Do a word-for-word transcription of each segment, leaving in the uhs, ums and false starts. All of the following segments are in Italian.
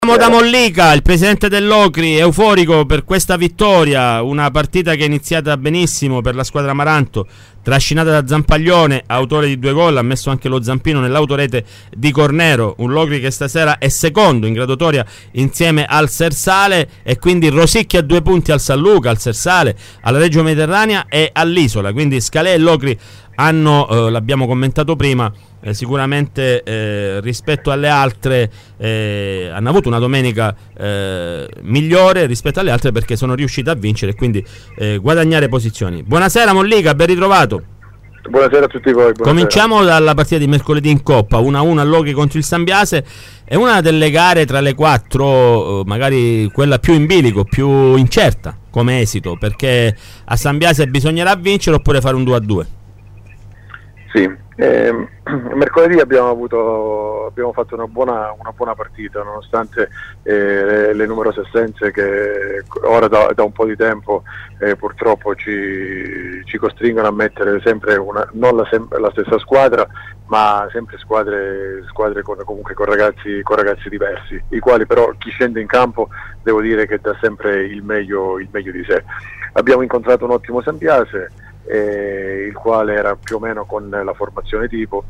Siamo da Mollica, il presidente dell'Ocri, euforico per questa vittoria, una partita che è iniziata benissimo per la squadra Amaranto, trascinata da Zampaglione, autore di due gol, ha messo anche lo zampino nell'autorete di Cornero, un Locri che stasera è secondo in graduatoria insieme al Sersale e quindi rosicchia due punti al San Luca, al Sersale, alla Reggio Mediterranea e all'Isola, quindi Scalè e Locri hanno, eh, l'abbiamo commentato prima, Eh, sicuramente eh, rispetto alle altre eh, hanno avuto una domenica eh, migliore rispetto alle altre perché sono riuscite a vincere e quindi eh, guadagnare posizioni. Buonasera Mollica, ben ritrovato. Buonasera a tutti voi. Buonasera. Cominciamo dalla partita di mercoledì in Coppa, uno a uno a Locri contro il Sambiase. È una delle gare tra le quattro, magari quella più in bilico, più incerta come esito, perché a Sambiase bisognerà vincere oppure fare un due a due. Sì, eh, mercoledì abbiamo avuto abbiamo fatto una buona, una buona partita nonostante eh, le, le numerose assenze che ora da, da un po' di tempo eh, purtroppo ci, ci costringono a mettere sempre una, non la, sem- la stessa squadra, ma sempre squadre, squadre con, comunque con ragazzi, con ragazzi diversi, i quali però chi scende in campo devo dire che dà sempre il meglio, il meglio di sé. Abbiamo incontrato un ottimo Sambiase, Eh, il quale era più o meno con la formazione tipo,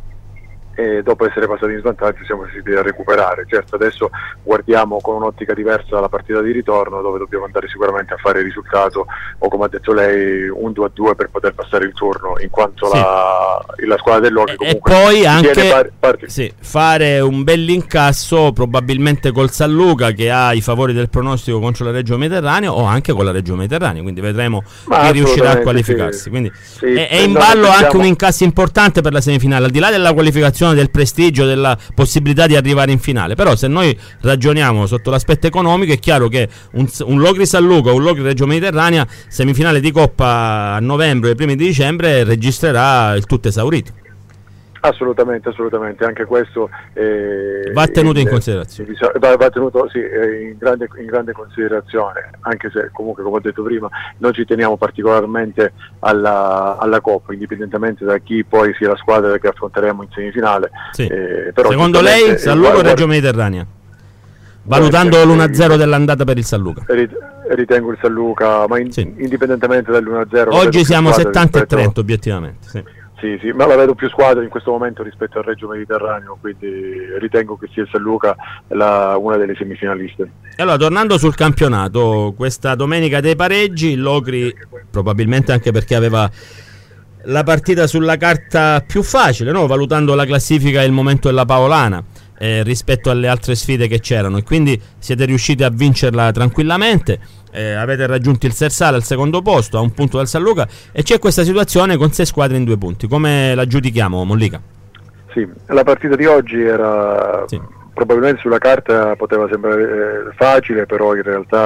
e dopo essere passati in svantaggio siamo riusciti a recuperare. Certo, adesso guardiamo con un'ottica diversa la partita di ritorno, dove dobbiamo andare sicuramente a fare il risultato, o come ha detto lei, un due a due per poter passare il turno, in quanto sì. la, la squadra dell'Ocri comunque e poi anche par- par- sì, fare un bell'incasso probabilmente col San Luca, che ha i favori del pronostico contro la Reggio Mediterranea, o anche con la Reggio Mediterranea, quindi vedremo Ma chi riuscirà a qualificarsi. Sì. Quindi sì, è, è in ballo anche diciamo... un incasso importante per la semifinale, al di là della qualificazione, del prestigio, della possibilità di arrivare in finale. Però se noi ragioniamo sotto l'aspetto economico, è chiaro che un, un Locri San Luca, un Locri Reggio Mediterranea, semifinale di Coppa a novembre e primi di dicembre, registrerà il tutto esaurito. Assolutamente, assolutamente, anche questo eh, va tenuto in, in considerazione. Va, va tenuto sì, in, grande, in grande considerazione, anche se comunque, come ho detto prima, noi ci teniamo particolarmente alla, alla Coppa, indipendentemente da chi poi sia la squadra che affronteremo in semifinale. Sì. Eh, però secondo lei San Luca o Reggio Mediterranea? Valutando l'uno a zero dell'andata per il San Luca. Ritengo il San Luca, ma in, sì. indipendentemente dall'uno a zero. Oggi siamo settanta e trenta obiettivamente, sì. Sì, sì, ma la vedo più squadra in questo momento rispetto al Reggio Mediterraneo, quindi ritengo che sia il San Luca la, una delle semifinaliste. Allora, tornando sul campionato, questa domenica dei pareggi, l'Ocri, probabilmente anche perché aveva la partita sulla carta più facile, no? Valutando la classifica e il momento della Paolana, eh, rispetto alle altre sfide che c'erano, e quindi siete riusciti a vincerla tranquillamente. Eh, avete raggiunto il Sersale al secondo posto, a un punto dal San Luca, e c'è questa situazione con sei squadre in due punti. Come la giudichiamo, Mollica? Sì, la partita di oggi era sì. probabilmente sulla carta poteva sembrare eh, facile, però in realtà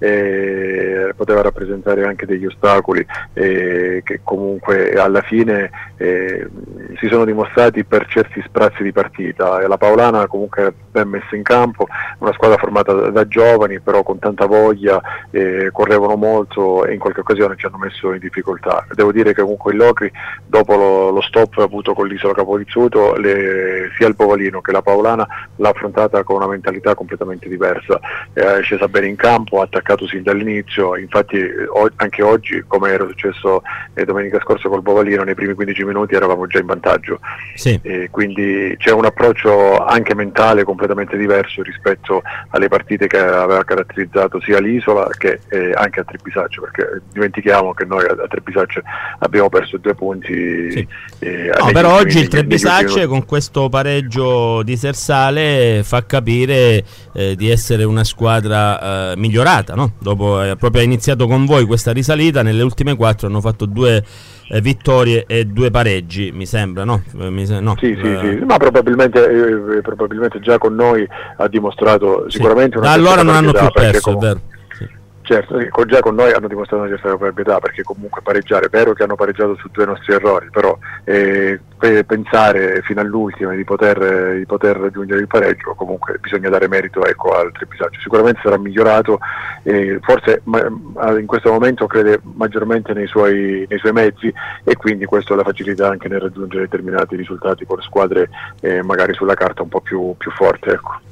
eh, poteva rappresentare anche degli ostacoli eh, che comunque alla fine eh, si sono dimostrati per certi sprazzi di partita. E la Paolana comunque ben messa in campo, una squadra formata da, da giovani, però con tanta voglia, eh, correvano molto e in qualche occasione ci hanno messo in difficoltà. Devo dire che comunque il Locri, dopo lo, lo stop avuto con l'Isola Capolizzuto, le, sia il Povalino che la Paolana l'ha affrontata con una mentalità completamente diversa, è scesa bene in campo, ha attaccato sin dall'inizio. Infatti o, anche oggi, come era successo eh, domenica scorsa col Povalino, nei primi quindici minuti eravamo già in vantaggio, sì. E quindi c'è un approccio anche mentale completamente diverso rispetto alle partite che aveva caratterizzato sia l'Isola che eh, anche a Trebisacce, perché dimentichiamo che noi a, a Trebisacce abbiamo perso due punti, sì. eh, no, però oggi negli, il Trebisacce con questo pareggio di Sersale fa capire eh, di essere una squadra eh, migliorata, no? Dopo eh, proprio ha iniziato con voi questa risalita, nelle ultime quattro hanno fatto due eh, vittorie e due pareggi, mi sembra, no? Mi se- no. Sì, sì, eh, sì, ma probabilmente, eh, probabilmente già con noi ha dimostrato sicuramente sì. una da allora non hanno più perso, comunque... è vero. Certo, già con noi hanno dimostrato una certa proprietà, perché comunque pareggiare, è vero che hanno pareggiato su due nostri errori, però eh, pensare fino all'ultimo di poter, di poter raggiungere il pareggio, comunque bisogna dare merito, ecco, al Trebisacce. Sicuramente sarà migliorato, eh, forse ma, in questo momento crede maggiormente nei suoi, nei suoi mezzi, e quindi questo la facilità anche nel raggiungere determinati risultati con squadre eh, magari sulla carta un po' più, più forti, ecco.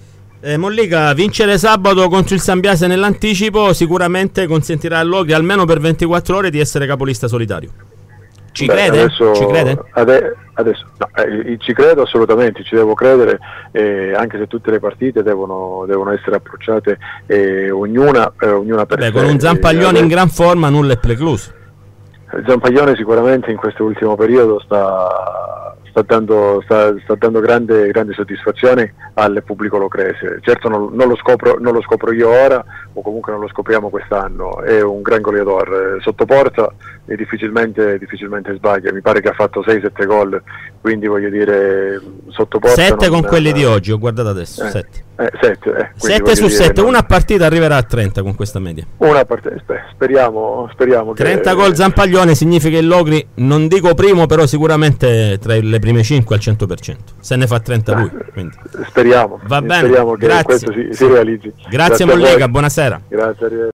Eh, Mollica, vincere sabato contro il Sambiase nell'anticipo sicuramente consentirà all'Ocri almeno per ventiquattro ore di essere capolista solitario. Ci Beh, crede? Adesso, Ci crede? Ade- adesso, no, eh, ci credo assolutamente, ci devo credere, eh, anche se tutte le partite devono, devono essere approcciate eh, ognuna, eh, ognuna per Beh, sé. con un Zampaglione eh, in gran forma nulla è precluso. Zampaglione sicuramente in questo ultimo periodo sta, sta dando, sta, sta dando grande, grande soddisfazione al pubblico locrese. Certo non, non, lo scopro, non lo scopro io ora, o comunque non lo scopriamo quest'anno, è un gran goleador, sotto porta e difficilmente, difficilmente sbaglia, mi pare che ha fatto sei sette gol, quindi voglio dire sotto porta sette non, con quelli eh, di oggi, ho guardato adesso, eh, sette. Eh, sette, eh, sette su sette, non... una partita arriverà a trenta con questa media. Una partita, speriamo, speriamo che... trenta gol Zampaglione significa che l'Ocri, non dico primo, però sicuramente tra le prime cinque al cento per cento. Se ne fa trenta lui. Quindi. Speriamo. Va bene, speriamo che grazie. questo si, si realizzi. Grazie, Grazie Mollica, buonasera. Grazie, arrivederci.